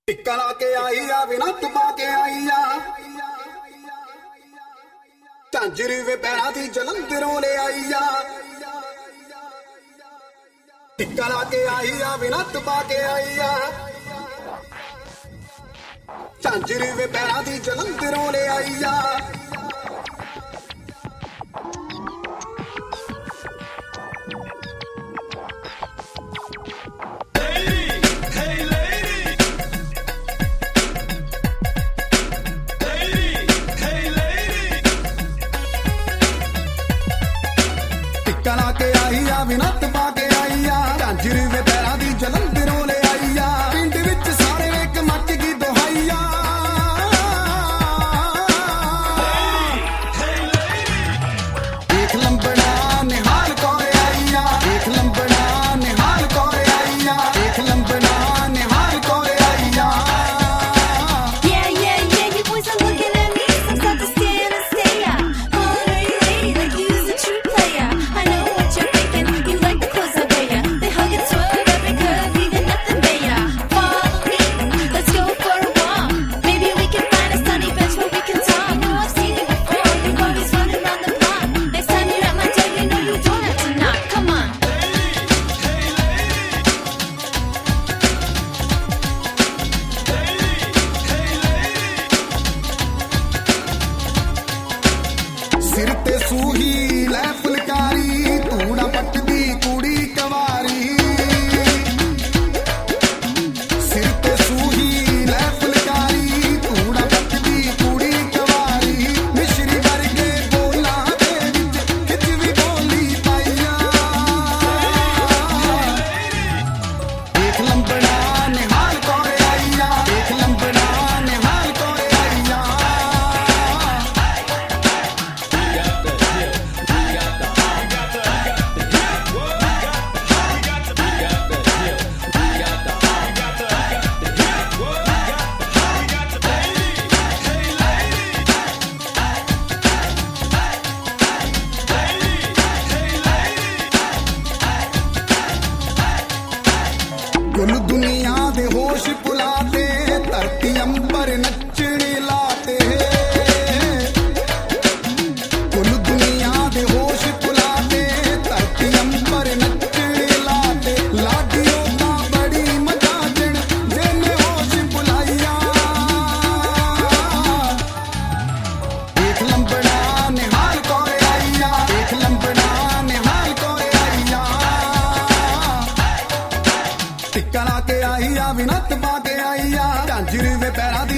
ਟਿੱਕਾ ਲਾ ਕੇ ਆਈ ਆ ਵਿਨਤ ਪਾ ਕੇ ਆਈ ਆ ਝਾਂਜਰੀ ਵੇ ਪੈਰਾਂ ਦੀ ਜਲੰਧਰੋਂ ਲੈ ਆਈ ਆ ਟਿੱਕਾ ਲਾ ਕੇ ਆਈ ਆ ਵਿਨਤ ਪਾ ਕੇ ਆਈ ਆ ਝਾਂਜਰੀ ਵੇ ਪੈਰਾਂ ਦੀ ਜਲੰਧਰੋਂ ਲੈ ਆਈ ਆ ਕਲਾ ਕੇ ਆਈ ਆ ਵਿਨਤ ਪਾ ਕੇ ਆਈ ਆ ਝਾਂਜਰੀ ਵੇ ਪੈਰਾਂ ਦੀ ਜਲੰਧਰੋਂ ਲੈ ਆਈ ਆ ਪਿੰਡ ਵਿੱਚ ਸਾਰੇ ਇੱਕ ਮੱਚ ਗਈ ਦੁਹਾਈ ਆ ਦੇਖ ਲੰਬੜਾ ਨਿਹਾਲ ਕੋਰੇ ਆਈ ਆ ਦੇਖ ਲੰਬੜਾ ਨਿਹਾਲ ਕੋਰੇ ਆਈ ਆ ਦੇਖ ਲੰਬੜਾ ਨਿਹਾਲ ਕੋਰੇ ਆਈ ਆ ਸਿਰ ਤੇ ਸੂਹੀ ਲੈ ਫੁਲਕਾਰੀ ਧੂੜਾ ਪੱਟਦੀ ਕੁੜੀ ਕਵਾਰੀ ਸਿਰ ਤੇ ਸੂਹੀ ਲੈ ਫੁਲਕਾਰੀ ਧੂੜਾ ਪੱਟਦੀ ਕੁੜੀ ਕਵਾਰੀ ਮਿਸ਼ਰੀ ਵਰਗੇ ਬੋਲਾਂ ਦੇ ਵਿੱਚ ਖਿੱਚ ਵੀ ਬੋਲੀ ਪਾਈਆ ਦੇਖ ਲੰਬੜਾ ਨਿਹਾਲ ਕੋਰੇ ਆਈਆ ਦੇਖ ਲੰਬੜਾ ਨਿਹਾਲ ਕੋਰੇ ਆਈਆ ਕੁੱਲ ਦੁਨੀਆ ਦੇ ਹੋਸ਼ ਭੁਲਾਤੇ ਧਰਤੀ ਅੰਬਰ ਨੱਚਣੇ ਲਾਤੇ ਕੁੱਲ ਦੁਨੀਆ ਦੇ ਹੋਸ਼ ਭੁਲਾਤੇ ਧਰਤੀ ਅੰਬਰ ਨੱਚਣੇ ਲਾਤੇ ਲਾਡੀਓ ਤਾਂ ਬੜੀ ਮਜਾਜਣ ਜਿਹਨੇ ਹੋਸ਼ ਭੁਲਾਈਆ ਦੇਖ ਲੰਬੜਾ ਨਿਹਾਲ ਕੋਰੇ ਆਈਆ ਦੇਖ ਲੰਬੜਾ ਨਿਹਾਲ ਕੋਰੇ ਆਈਆ ਟਿੱਕਾ ਲਾ ਕੇ ਆਈ ਆ ਵਿਨਤ ਪਾ ਕੇ ਆਈ ਆ ਝਾਂਜਰੀ ਵੇ ਪੈਰਾਂ ਦੀ